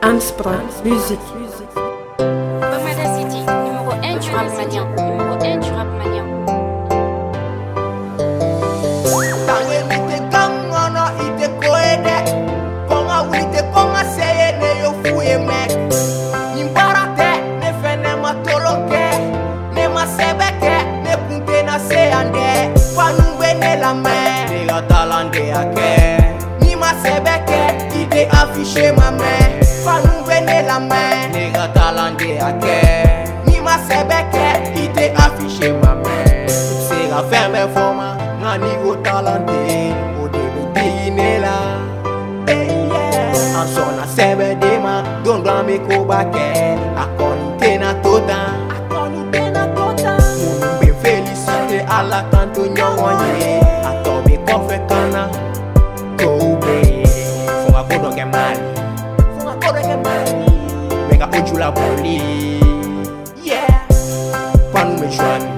Anspra, musique. Bamada City, numéro 1 du rap malien. Numéro 1 du rap malien. Affiché ma main, pas nous venez la main. Les gars talentés à quai, ni ma sebeke, il t'est affiché ma main. C'est la ferme format, un niveau talenté, au début dîner là. En son a sebe de ma, don grand me kobake, a konite na tota. Moun be félicité à la tante nyonye, a tobe kofe kana. Mega oju la boli, yeah. Panu me joami,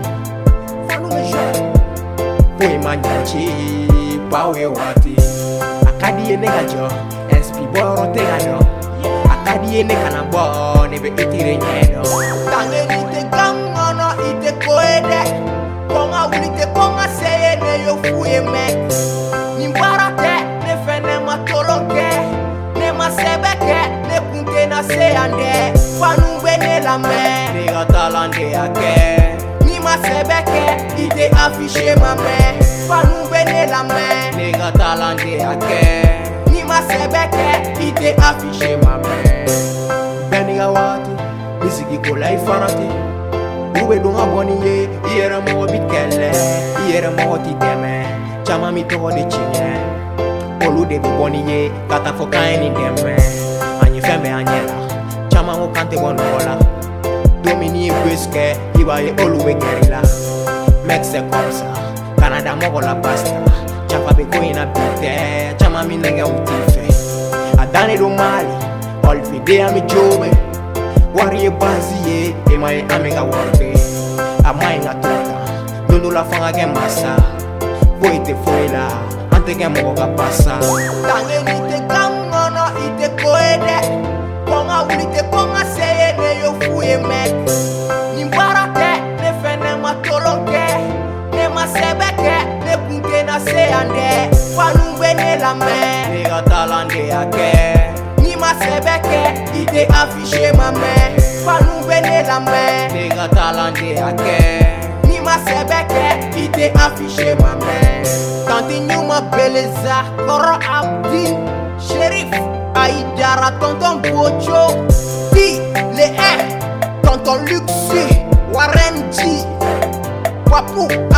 Poe manyanchi, pawe wati. Akadi nega jo, SP boro tegano. Akadi nega na bo, nebe itire nyedo. Tange nite gangono ite koede, konga ulite konga seye ne yo fuye mek. Nimbarate ne fene matoloke, ne masebeke ne punte na seyande. Fanu bene la main, nega talande ake. Ni masebeke ite affiché ma main. Fanu bene la main, nega talande ake. Ni masebeke ite affiché ma main. Beniga wati, misiki kola ifarati. Ube dunga boni ye, iera mo bitkele, iera mo titeme. Chama mi toho de chinye. Olu de boni ye, kata foka eni deme. Anyi fembe anyela, chama mo kante bonola. Domini buske, iba ye olu we gerila. Mec c'est comme ça, Canada mo la pasta. Chapa be ko ina bite, chama mi nenge utife. Adane do mali, all fide ami jobe. Wari baziye, e mai amega worbe. Amai na tota, dondo la fanga ke massa. Boy te foila, ante ke mo ga passa. Tange ni te kangono ite koede. Konga ulite konga seye ne yo fuye mek. Nimbarate ne fene matoloke, ne masebeke ne punte na seyande. Fanu bene la main, nega talande ake. Ni masebeke ite affiché ma main. Fanu bene la main, nega talande ake. Ni masebeke ite affiché ma main. Tanti nyuma beleza, Koro Abdi, Sheriff Aïdara, tonton Bojo, Di, le tonton Luxi, Warren G, Wapu.